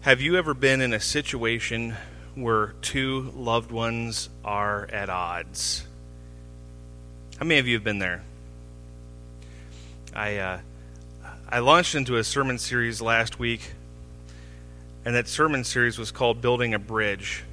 Have you ever been in a situation where two loved ones are at odds? How many of you have been there? I launched into a sermon series last week, and that sermon series was called Building a Bridge.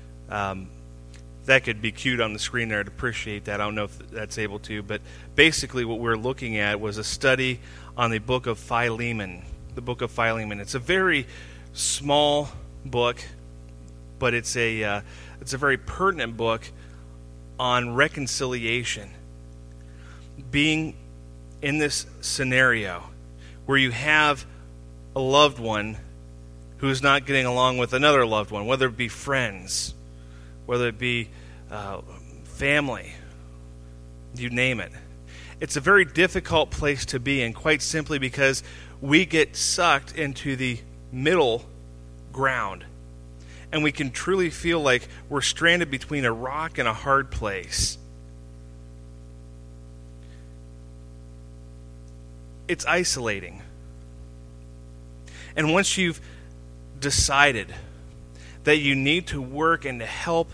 That could be cued on the screen there. I'd appreciate that. I don't know if that's able to, but basically what we're looking at was a study on the book of Philemon. The book of Philemon. It's a very small book, but it's a very pertinent book on reconciliation. Being in this scenario where you have a loved one who's not getting along with another loved one, whether it be friends, whether it be family, you name it. It's a very difficult place to be in, quite simply because we get sucked into the middle ground, and we can truly feel like we're stranded between a rock and a hard place. It's isolating. And once you've decided that you need to work and to help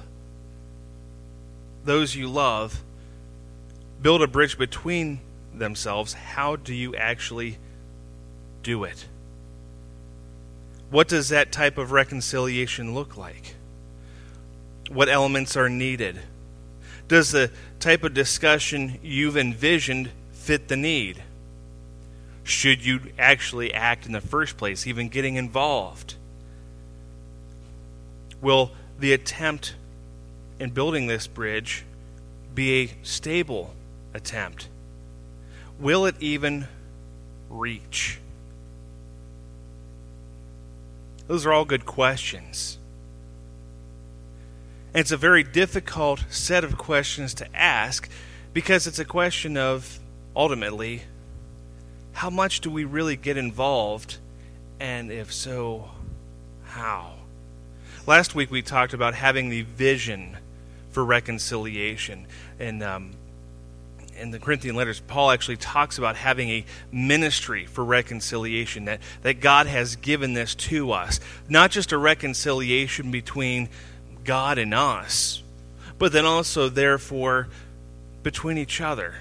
those you love build a bridge between themselves, how do you actually do it? What does that type of reconciliation look like? What elements are needed? Does the type of discussion you've envisioned fit the need? Should you actually act in the first place, even getting involved? Will the attempt in building this bridge be a stable attempt? Will it even reach? Those are all good questions. And it's a very difficult set of questions to ask because it's a question of, ultimately, how much do we really get involved? And if so, how? Last week we talked about having the vision for reconciliation. And in the Corinthian letters, Paul actually talks about having a ministry for reconciliation, that God has given this to us. Not just a reconciliation between God and us, but then also, therefore, between each other.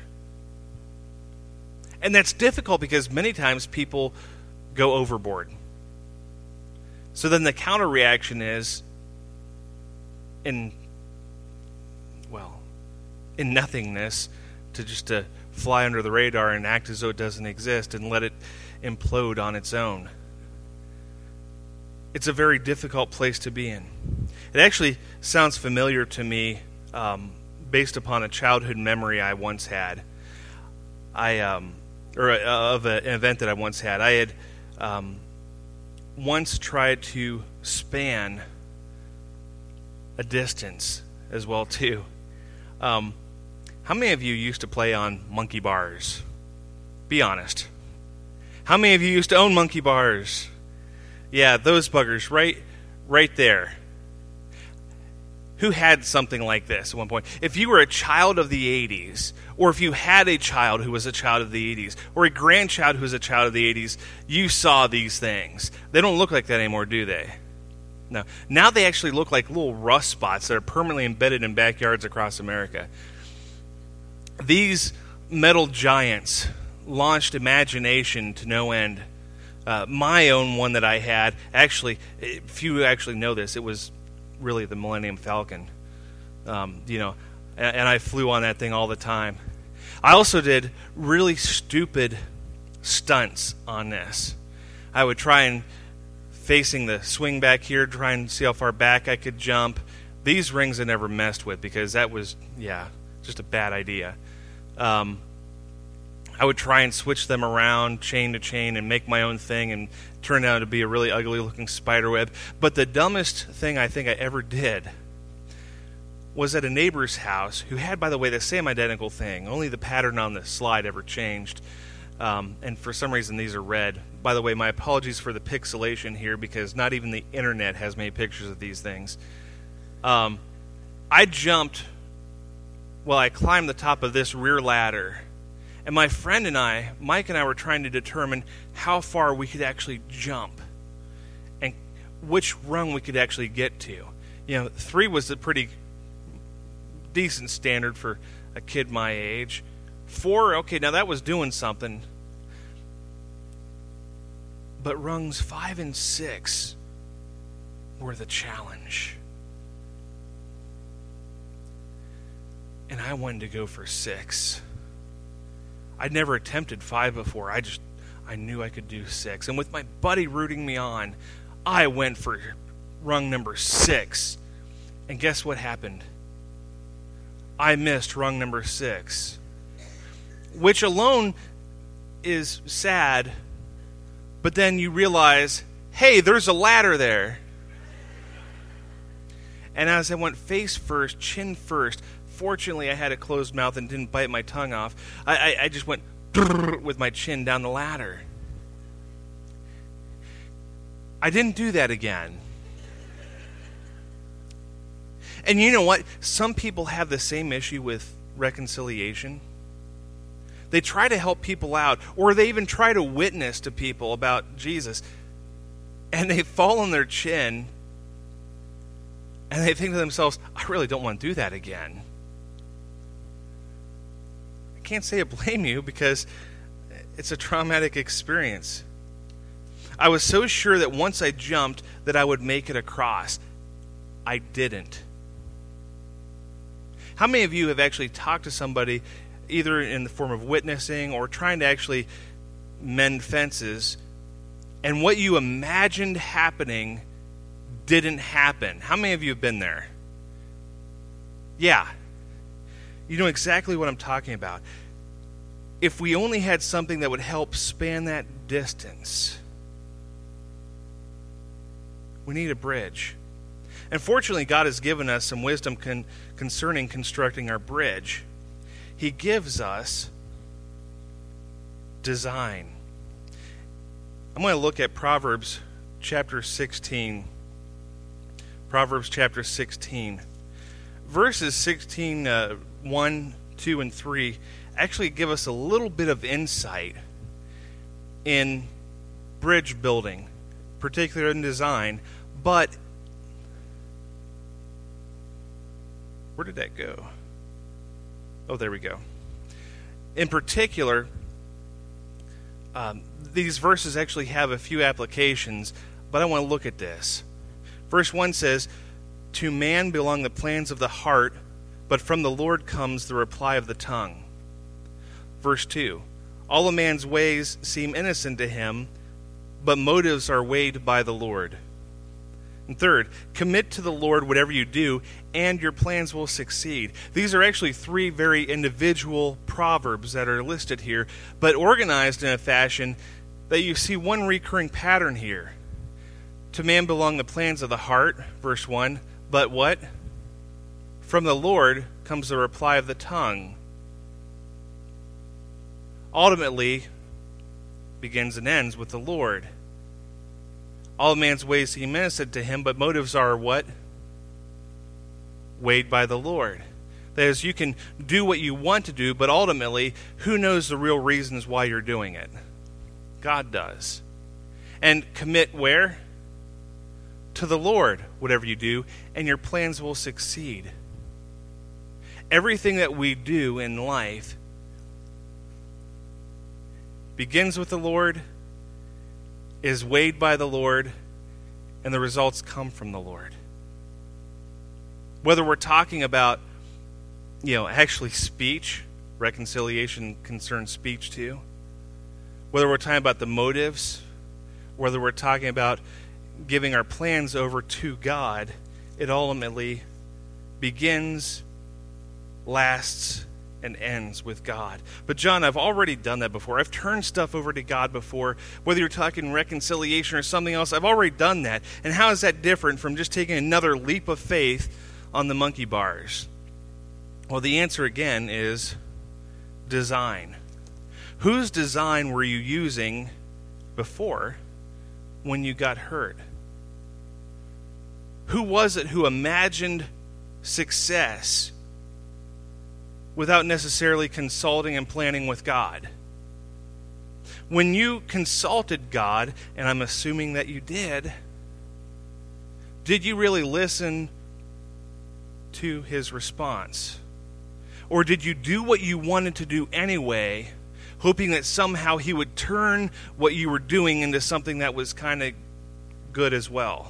And that's difficult because many times people go overboard. So then the counter reaction is, in nothingness, to fly under the radar and act as though it doesn't exist and let it implode on its own. It's a very difficult place to be in. It actually sounds familiar to me based upon a childhood memory I once had. Of an event that I once had. I had once tried to span a distance as well too. How many of you used to play on monkey bars? Be honest. How many of you used to own monkey bars? Yeah, those buggers right there. Who had something like this at one point? If you were a child of the 80s, or if you had a child who was a child of the 80s, or a grandchild who was a child of the 80s, you saw these things. They don't look like that anymore, do they? No. Now they actually look like little rust spots that are permanently embedded in backyards across America. These metal giants launched imagination to no end. My own one that I had, actually, if you actually know this, it was really the Millennium Falcon. And I flew on that thing all the time. I also did really stupid stunts on this. I would try and, facing the swing back here, try and see how far back I could jump. These rings I never messed with because that was, just a bad idea. I would try and switch them around chain to chain and make my own thing, and turned out to be a really ugly looking spider web. But the dumbest thing I think I ever did was at a neighbor's house who had, by the way, the same identical thing, only the pattern on the slide ever changed. And for some reason these are red. By the way, my apologies for the pixelation here because not even the internet has made pictures of these things. I climbed the top of this rear ladder, and my friend and I, Mike and I, were trying to determine how far we could actually jump. And which rung we could actually get to. 3 was a pretty decent standard for a kid my age. 4, okay, now that was doing something. But rungs 5 and 6 were the challenge. And I wanted to go for 6. I'd never attempted 5 before. I knew I could do 6. And with my buddy rooting me on, I went for rung number 6. And guess what happened? I missed rung number 6. Which alone is sad, but then you realize, hey, there's a ladder there. And as I went face first, chin first, fortunately I had a closed mouth and didn't bite my tongue off. I just went with my chin down the ladder. I didn't do that again. And you know what? Some people have the same issue with reconciliation. They try to help people out, or they even try to witness to people about Jesus, and they fall on their chin, and they think to themselves, I really don't want to do that again. I can't say I blame you, because it's a traumatic experience. I was so sure that once I jumped that I would make it across. I didn't. How many of you have actually talked to somebody, either in the form of witnessing or trying to actually mend fences, and what you imagined happening didn't happen? How many of you have been there? Yeah. You know exactly what I'm talking about. If we only had something that would help span that distance, we need a bridge. And fortunately, God has given us some wisdom concerning constructing our bridge. He gives us design. I'm going to look at Proverbs chapter 16. Proverbs chapter 16. Verses 16, 1, 2, and 3 actually give us a little bit of insight in bridge building, particularly in design. But where did that go? Oh, there we go. In particular, these verses actually have a few applications, but I want to look at this. Verse 1 says, "To man belong the plans of the heart, but from the Lord comes the reply of the tongue." Verse 2, "All a man's ways seem innocent to him, but motives are weighed by the Lord." And third, "Commit to the Lord whatever you do, and your plans will succeed." These are actually 3 very individual proverbs that are listed here, but organized in a fashion that you see one recurring pattern here. To man belong the plans of the heart, verse 1, but what? From the Lord comes the reply of the tongue. Ultimately, begins and ends with the Lord. All man's ways seem innocent to him, but motives are what? Weighed by the Lord. That is, you can do what you want to do, but ultimately, who knows the real reasons why you're doing it? God does. And commit where? To the Lord, whatever you do, and your plans will succeed. Everything that we do in life begins with the Lord, is weighed by the Lord, and the results come from the Lord. Whether we're talking about, actually speech, reconciliation concerns speech too. Whether we're talking about the motives, whether we're talking about giving our plans over to God, it ultimately begins, lasts, and ends with God. But John, I've already done that before. I've turned stuff over to God before. Whether you're talking reconciliation or something else, I've already done that. And how is that different from just taking another leap of faith on the monkey bars? Well, the answer again is design. Whose design were you using before when you got hurt? Who was it who imagined success without necessarily consulting and planning with God? When you consulted God, and I'm assuming that you did, did you really listen to his response? Or did you do what you wanted to do anyway, hoping that somehow he would turn what you were doing into something that was kind of good as well?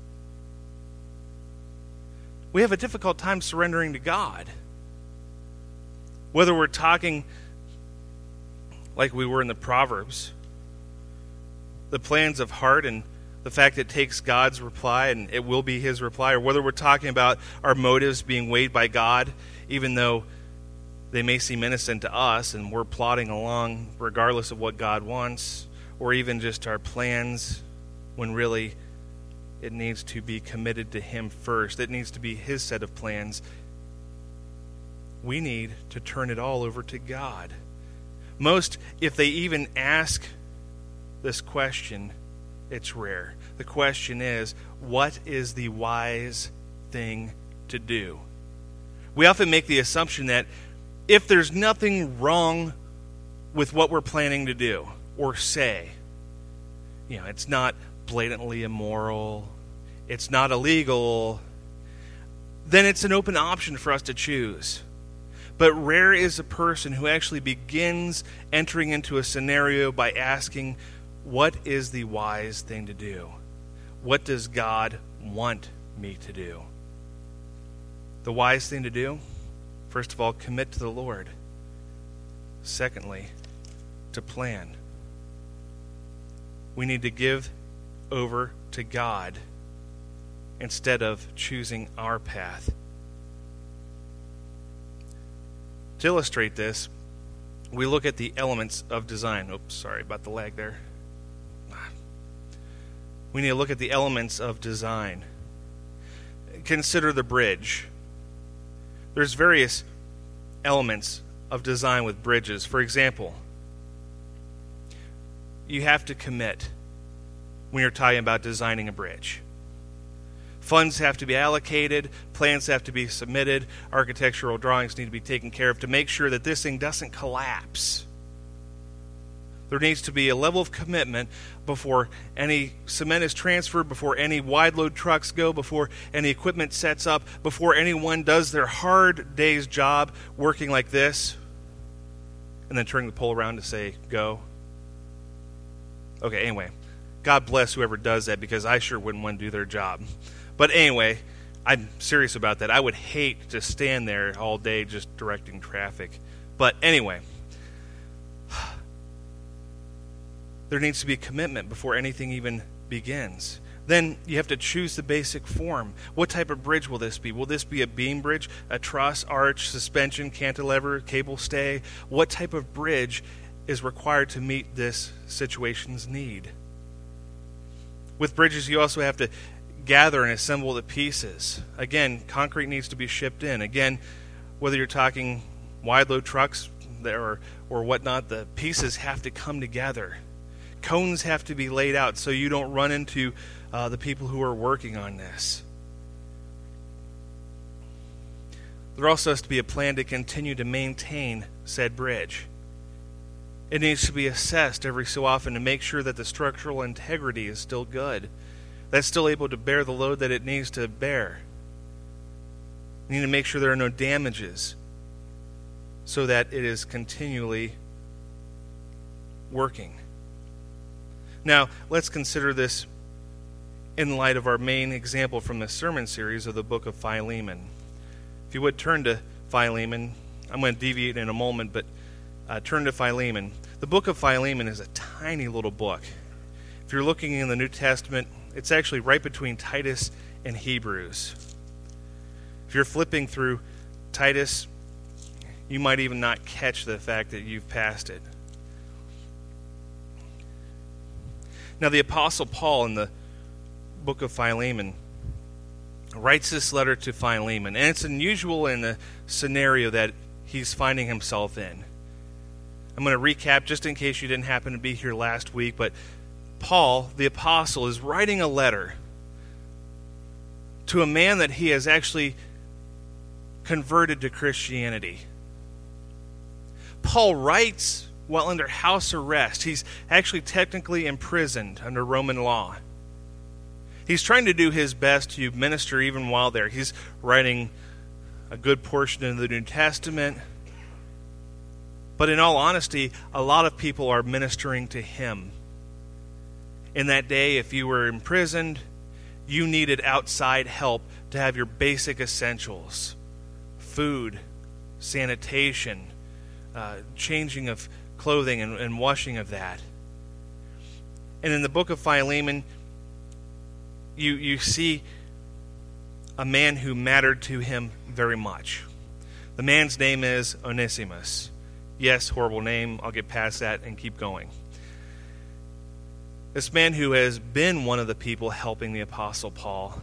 We have a difficult time surrendering to God. Whether we're talking like we were in the Proverbs, the plans of heart and the fact that it takes God's reply and it will be his reply, or whether we're talking about our motives being weighed by God, even though they may seem innocent to us and we're plodding along regardless of what God wants, or even just our plans when really it needs to be committed to him first. It needs to be his set of plans. We need to turn it all over to God. Most, if they even ask this question, it's rare. The question is, what is the wise thing to do? We often make the assumption that if there's nothing wrong with what we're planning to do or say, it's not blatantly immoral, it's not illegal, then it's an open option for us to choose. But rare is a person who actually begins entering into a scenario by asking, what is the wise thing to do? What does God want me to do? The wise thing to do? First of all, commit to the Lord. Secondly, to plan. We need to give over to God instead of choosing our path. To illustrate this, we look at the elements of design. Oops, sorry about the lag there. We need to look at the elements of design. Consider the bridge. There's various elements of design with bridges. For example, you have to commit when you're talking about designing a bridge. Funds have to be allocated, plans have to be submitted, architectural drawings need to be taken care of to make sure that this thing doesn't collapse. There needs to be a level of commitment before any cement is transferred, before any wide load trucks go, before any equipment sets up, before anyone does their hard day's job working like this, and then turning the pole around to say, go. Okay, anyway, God bless whoever does that, because I sure wouldn't want to do their job. But anyway, I'm serious about that. I would hate to stand there all day just directing traffic. But anyway, there needs to be a commitment before anything even begins. Then you have to choose the basic form. What type of bridge will this be? Will this be a beam bridge, a truss, arch, suspension, cantilever, cable stay? What type of bridge is required to meet this situation's need? With bridges, you also have to gather and assemble the pieces. Again, concrete needs to be shipped in. Again, whether you're talking wide load trucks or whatnot, the pieces have to come together. Cones have to be laid out so you don't run into the people who are working on this. There also has to be a plan to continue to maintain said bridge. It needs to be assessed every so often to make sure that the structural integrity is still good, that's still able to bear the load that it needs to bear. You need to make sure there are no damages so that it is continually working. Now, let's consider this in light of our main example from the sermon series of the book of Philemon. If you would turn to Philemon, I'm going to deviate in a moment, but turn to Philemon. The book of Philemon is a tiny little book. If you're looking in the New Testament, it's actually right between Titus and Hebrews. If you're flipping through Titus, you might even not catch the fact that you've passed it. Now, the Apostle Paul in the book of Philemon writes this letter to Philemon, and it's unusual in the scenario that he's finding himself in. I'm going to recap just in case you didn't happen to be here last week, but Paul, the apostle, is writing a letter to a man that he has actually converted to Christianity. Paul writes while under house arrest. He's actually technically imprisoned under Roman law. He's trying to do his best to minister even while there. He's writing a good portion of the New Testament. But in all honesty, a lot of people are ministering to him. In that day, if you were imprisoned, you needed outside help to have your basic essentials: food, sanitation, changing of clothing and washing of that. And in the book of Philemon, you see a man who mattered to him very much. The man's name is Onesimus. Yes, horrible name. I'll get past that and keep going. This man who has been one of the people helping the Apostle Paul,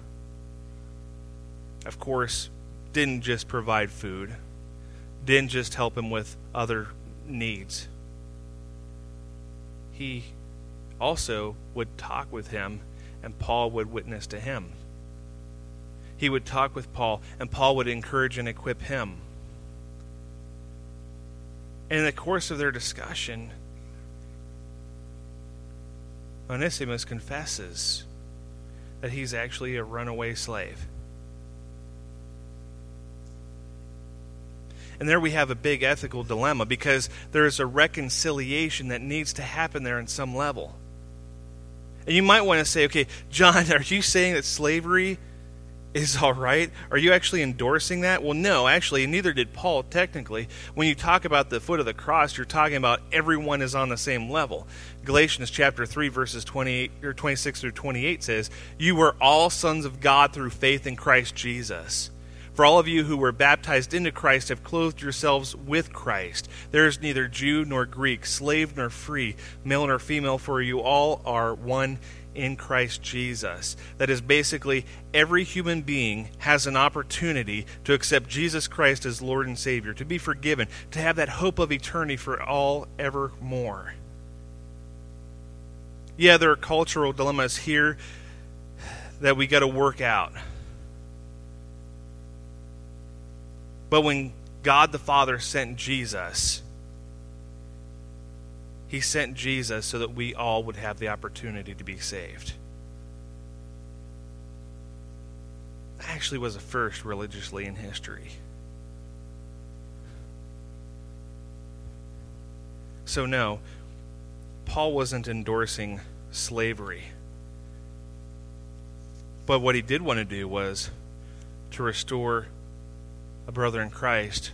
of course, didn't just provide food, didn't just help him with other needs. He also would talk with him, and Paul would witness to him. He would talk with Paul, and Paul would encourage and equip him. And in the course of their discussion, Onesimus confesses that he's actually a runaway slave. And there we have a big ethical dilemma, because there is a reconciliation that needs to happen there in some level. And you might want to say, okay, John, are you saying that slavery is all right? Are you actually endorsing that? Well, no, actually, neither did Paul, technically. When you talk about the foot of the cross, you're talking about everyone is on the same level. Galatians chapter 3, verses 26 through 28 says, "You were all sons of God through faith in Christ Jesus. For all of you who were baptized into Christ have clothed yourselves with Christ. There is neither Jew nor Greek, slave nor free, male nor female, for you all are one in Christ Jesus." That is basically every human being has an opportunity to accept Jesus Christ as Lord and Savior, to be forgiven, to have that hope of eternity for all evermore. Yeah, there are cultural dilemmas here that we got to work out. But when God the Father sent Jesus, He sent Jesus so that we all would have the opportunity to be saved. That actually was a first religiously in history. So no, Paul wasn't endorsing slavery. But what he did want to do was to restore a brother in Christ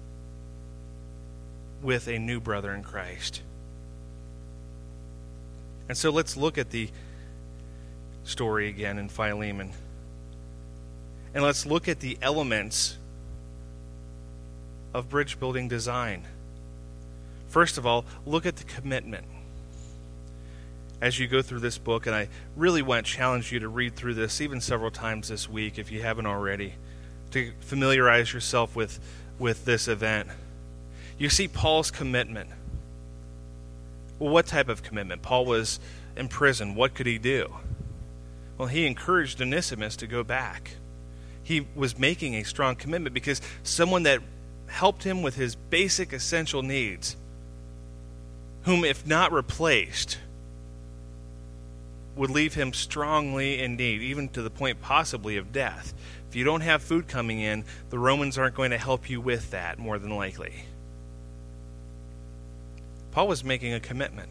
with a new brother in Christ. And so let's look at the story again in Philemon. And let's look at the elements of bridge building design. First of all, look at the commitment. As you go through this book, and I really want to challenge you to read through this even several times this week if you haven't already, to familiarize yourself with this event. You see Paul's commitment. Well, what type of commitment? Paul was in prison. What could he do? Well, he encouraged Onesimus to go back. He was making a strong commitment because someone that helped him with his basic essential needs, whom if not replaced, would leave him strongly in need, even to the point possibly of death. If you don't have food coming in, the Romans aren't going to help you with that, more than likely. Paul was making a commitment.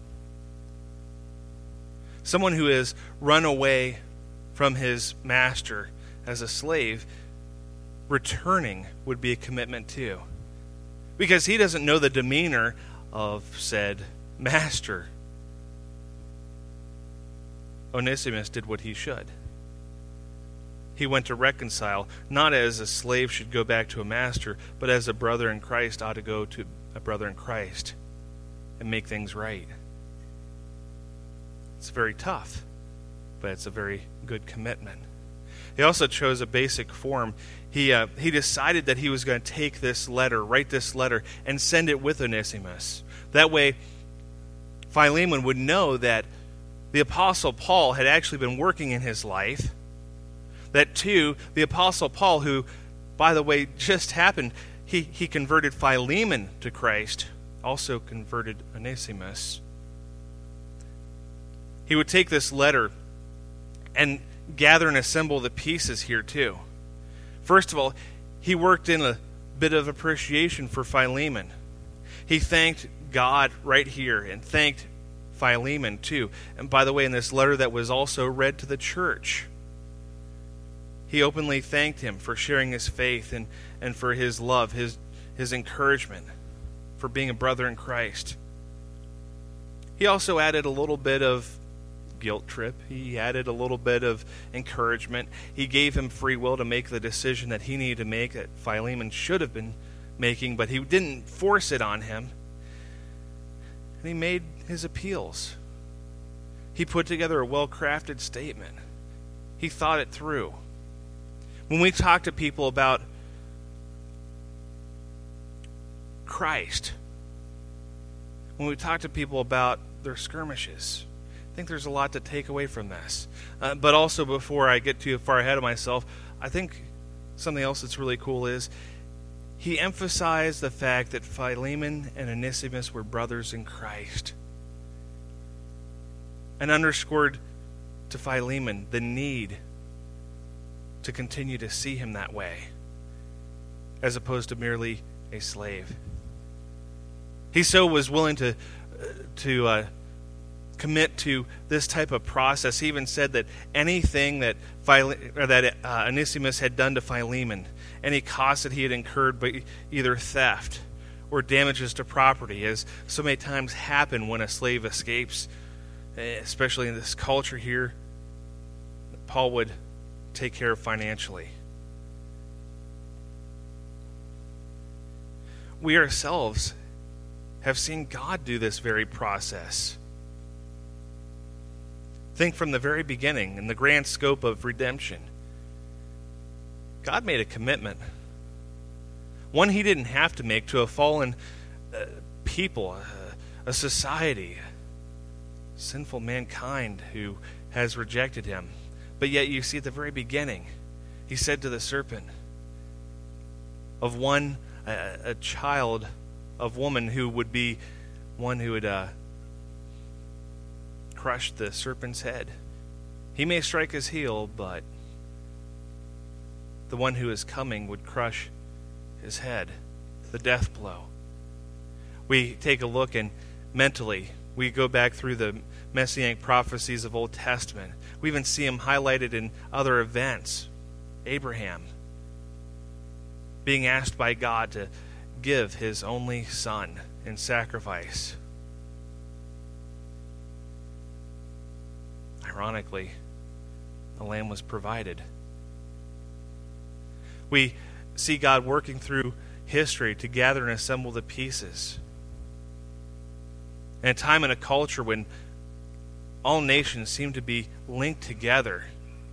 Someone who has run away from his master as a slave, returning would be a commitment too. Because he doesn't know the demeanor of said master. Onesimus did what he should. He went to reconcile, not as a slave should go back to a master, but as a brother in Christ ought to go to a brother in Christ and make things right. It's very tough, but it's a very good commitment. He also chose a basic form. He decided that he was going to take this letter, write this letter, and send it with Onesimus. That way, Philemon would know that the Apostle Paul had actually been working in his life. That too, the Apostle Paul, who, by the way, just happened, he converted Philemon to Christ, also converted Onesimus. He would take this letter and gather and assemble the pieces here too. First of all, he worked in a bit of appreciation for Philemon. He thanked God right here and thanked Philemon too. And by the way, in this letter that was also read to the church, he openly thanked him for sharing his faith and for his love, his encouragement, for being a brother in Christ. He also added a little bit of guilt trip. He added a little bit of encouragement. He gave him free will to make the decision that he needed to make, that Philemon should have been making, but he didn't force it on him. And he made his appeals. He put together a well-crafted statement. He thought it through. When we talk to people about Christ, when we talk to people about their skirmishes, I think there's a lot to take away from this. But also, before I get too far ahead of myself, I think something else that's really cool is he emphasized the fact that Philemon and Onesimus were brothers in Christ, and underscored to Philemon the need to continue to see him that way, as opposed to merely a slave. He so was willing to commit to this type of process. He even said that anything that Onesimus had done to Philemon, any cost that he had incurred by either theft or damages to property, as so many times happen when a slave escapes, especially in this culture here, Paul would take care of financially. We ourselves have seen God do this very process. Think from the very beginning, in the grand scope of redemption. God made a commitment, one he didn't have to make, to a fallen people, a society, sinful mankind who has rejected him. But yet you see at the very beginning, he said to the serpent, of one, a child of woman who would be one who would crush the serpent's head. He may strike his heel, but the one who is coming would crush his head, the death blow. We take a look and mentally we go back through the messianic prophecies of Old Testament. We even see them highlighted in other events. Abraham being asked by God to give his only son in sacrifice. Ironically, a lamb was provided. We see God working through history to gather and assemble the pieces. In a time and a culture when all nations seem to be linked together,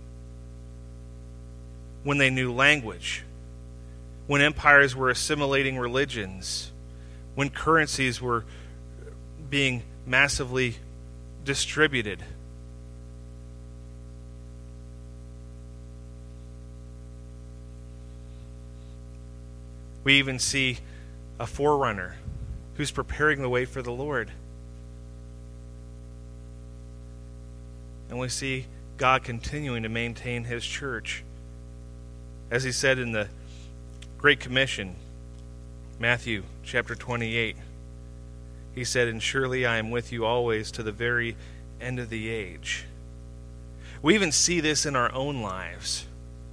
when they knew language, when empires were assimilating religions, when currencies were being massively distributed. We even see a forerunner who's preparing the way for the Lord. And we see God continuing to maintain his church. As he said in the Great Commission, Matthew chapter 28, he said, "And surely I am with you always to the very end of the age." We even see this in our own lives.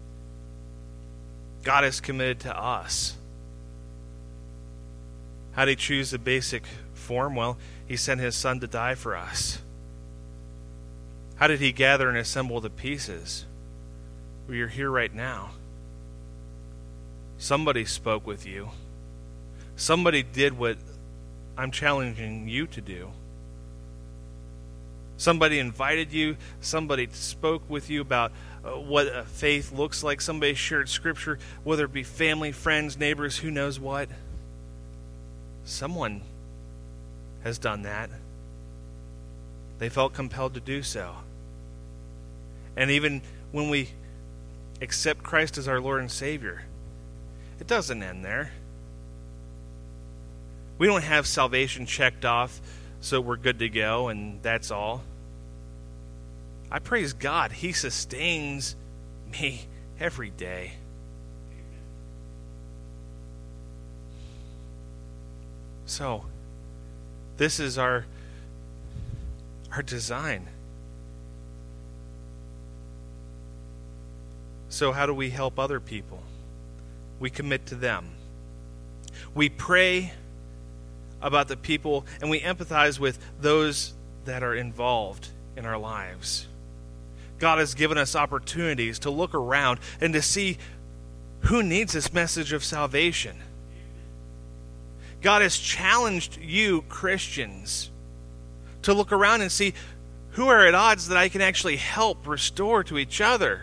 God is committed to us. How did he choose the basic form? Well, he sent his son to die for us. How did he gather and assemble the pieces? Well, you're here right now. Somebody spoke with you. Somebody did what I'm challenging you to do. Somebody invited you. Somebody spoke with you about what faith looks like. Somebody shared scripture, whether it be family, friends, neighbors, who knows what. Someone has done that. They felt compelled to do so. And even when we accept Christ as our Lord and Savior, it doesn't end there. We don't have salvation checked off so we're good to go and that's all. I praise God. He sustains me every day. So, this is our design. So how do we help other people? We commit to them. We pray about the people, and we empathize with those that are involved in our lives. God has given us opportunities to look around and to see who needs this message of salvation. God has challenged you, Christians, to look around and see who are at odds that I can actually help restore to each other.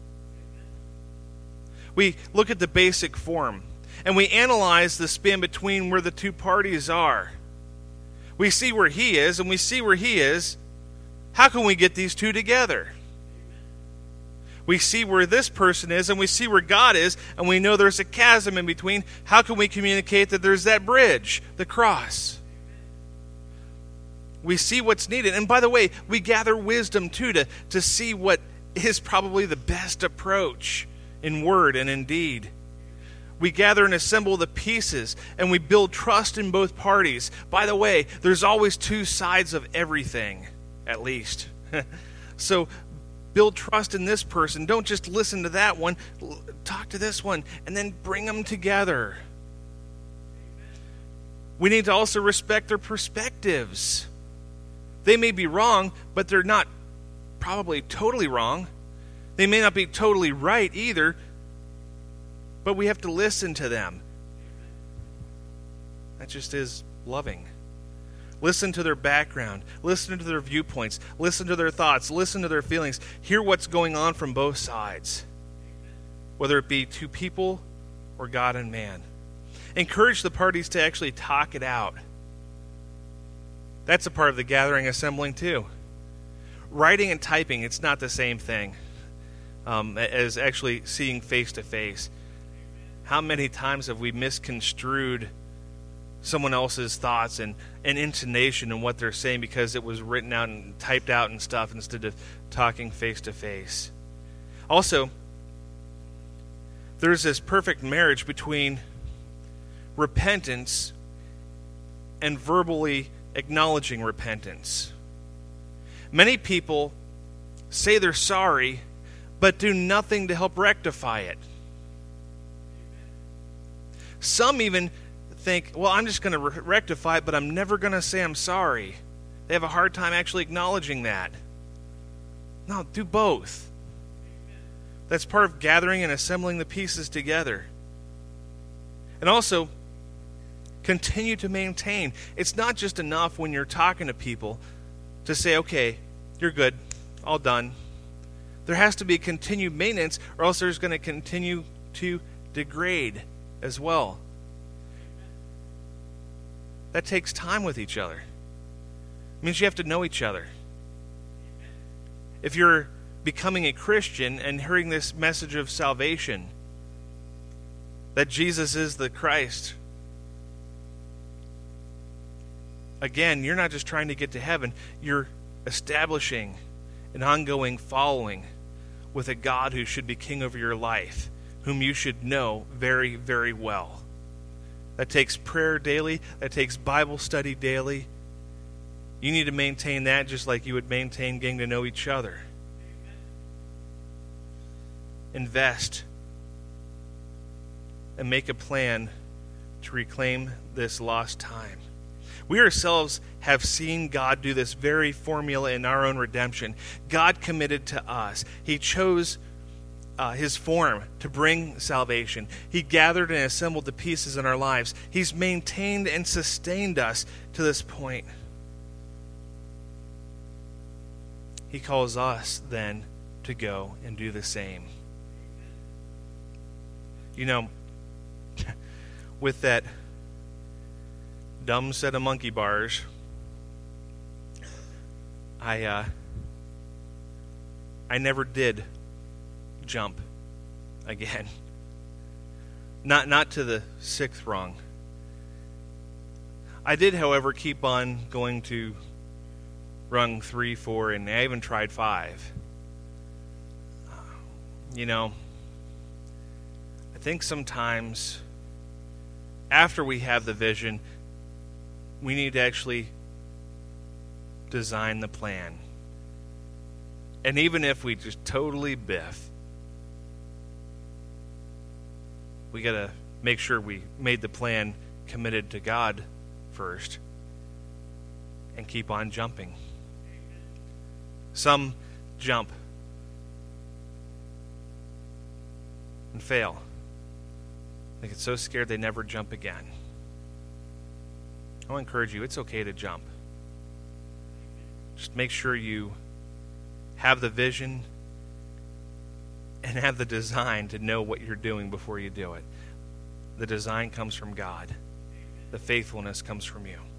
We look at the basic form, and we analyze the span between where the two parties are. We see where he is, and we see where he is. How can we get these two together? We see where this person is, and we see where God is, and we know there's a chasm in between. How can we communicate that there's that bridge, the cross? We see what's needed. And by the way, we gather wisdom too to see what is probably the best approach in word and in deed. We gather and assemble the pieces, and we build trust in both parties. By the way, there's always two sides of everything, at least. So build trust in this person. Don't just listen to that one. Talk to this one, and then bring them together. We need to also respect their perspectives. They may be wrong, but they're not probably totally wrong. They may not be totally right either, but we have to listen to them. That just is loving. Listen to their background. Listen to their viewpoints. Listen to their thoughts. Listen to their feelings. Hear what's going on from both sides, whether it be two people or God and man. Encourage the parties to actually talk it out. That's a part of the gathering, assembling too. Writing and typing, it's not the same thing as actually seeing face to face. How many times have we misconstrued someone else's thoughts and intonation and what they're saying because it was written out and typed out and stuff instead of talking face to face? Also, there's this perfect marriage between repentance and verbally acknowledging repentance. Many people say they're sorry, but do nothing to help rectify it. Some even think, well, I'm just going to rectify it, but I'm never going to say I'm sorry. They have a hard time actually acknowledging that. No, do both. That's part of gathering and assembling the pieces together. And also, continue to maintain. It's not just enough when you're talking to people to say, okay, you're good, all done. There has to be continued maintenance, or else there's going to continue to degrade as well. That takes time with each other. It means you have to know each other. If you're becoming a Christian and hearing this message of salvation, that Jesus is the Christ, again, you're not just trying to get to heaven, you're establishing an ongoing following with a God who should be king over your life, whom you should know very, very well. That takes prayer daily. That takes Bible study daily. You need to maintain that just like you would maintain getting to know each other. Invest and make a plan to reclaim this lost time. We ourselves have seen God do this very formula in our own redemption. God committed to us. He chose His form to bring salvation. He gathered and assembled the pieces in our lives. He's maintained and sustained us to this point. He calls us then to go and do the same. You know, with that dumb set of monkey bars, I never did jump again. Not to the 6th rung. I did, however, keep on going to rung 3, 4, and I even tried 5. I think sometimes after we have the vision, we need to actually design the plan. And even if we just totally biff, we got to make sure we made the plan committed to God first and keep on jumping. Some jump and fail. They get so scared they never jump again. I'll encourage you, it's okay to jump. Just make sure you have the vision and have the design to know what you're doing before you do it. The design comes from God. The faithfulness comes from you.